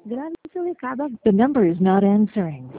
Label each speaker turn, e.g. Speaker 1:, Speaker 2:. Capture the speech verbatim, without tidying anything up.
Speaker 1: Grabe sa likabag. The number is not answering.